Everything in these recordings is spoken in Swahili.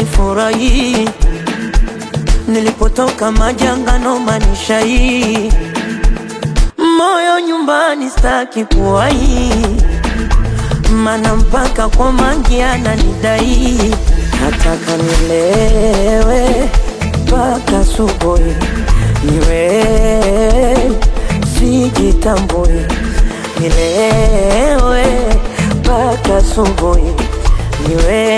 nifurahi, nilipotoka majanga no manisha hii. Moyo nyumbani staki kuwahi, mana mpaka kwa mangi ananidai. Nataka nilewe mpaka subuhi, niwe sijitambui. Nilewe mpaka subuhi, niwe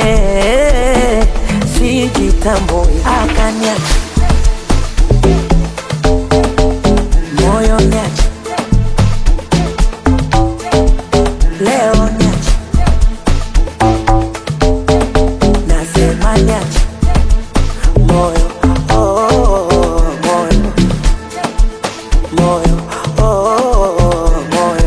sijitambui. Akaniacha moyo niacha, leo niacha, nasema niacha moyo, oh, moyo, moyo, oh, moyo.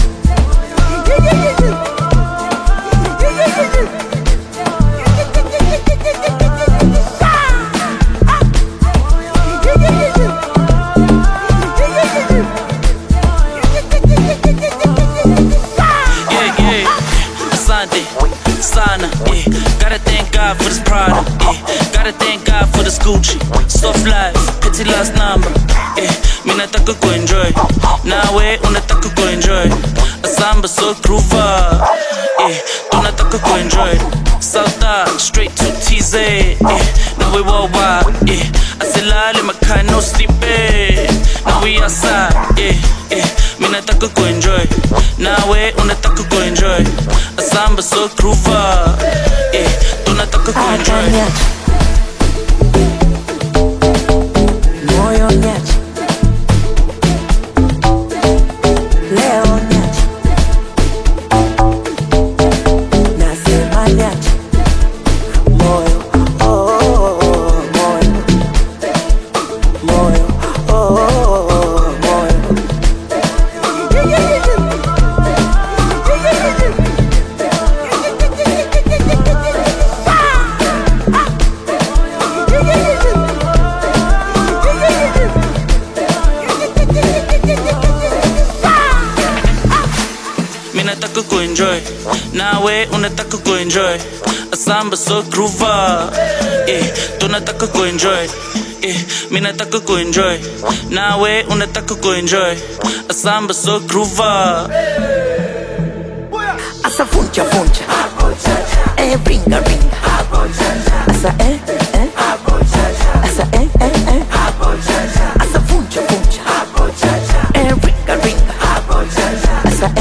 Sana, yeah. Gotta thank God for this product, yeah. Gotta thank God for this Gucci. Soft life, pity last number, yeah. Mi nataka kuenjoy, nawe unataka kuenjoy. Asamba so groover, yeah. Tunataka kuenjoy. South straight to TZ, yeah. Now we worldwide, yeah. Asilale makai no sleeping. Now we outside, yeah, yeah. Mi nataka kuenjoy, nawe unataka kuenjoy. Asamba so groover, yeah. Tunataka kuenjoy. Moyo niacha, leo niacha, nasema niacha moyo, oh, moyo, moyo, oh, moyo. Mi nataka kuenjoy, nawe unataka kuenjoy. Asamba so groover, yeah. Tunataka kuenjoy, yeah. Mi nataka kuenjoy, nawe unataka kuenjoy. Asamba so groover. Asa funcha funcha, ringa ringa. Asa asa asa funcha funcha, ringa ringa. Asa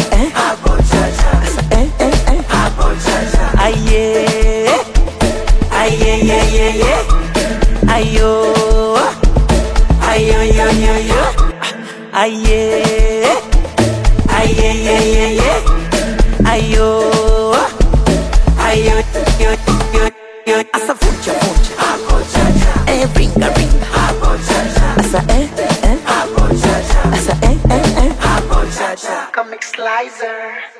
asa aye, aye ye ye ye, ayo, ayo yo yo yo, aye, aye ye ye ye, ayo, ayo yo yo yo. Asa funcha funcha, ringa ringa. Asa asa Comic Slicer.